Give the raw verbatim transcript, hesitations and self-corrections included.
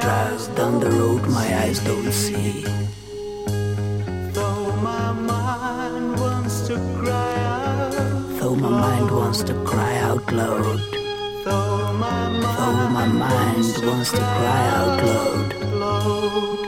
drives down the road my eyes don't see. Though my mind wants to cry out, Though my mind wants to cry out loud. though my Though my mind wants to cry out loud. loud.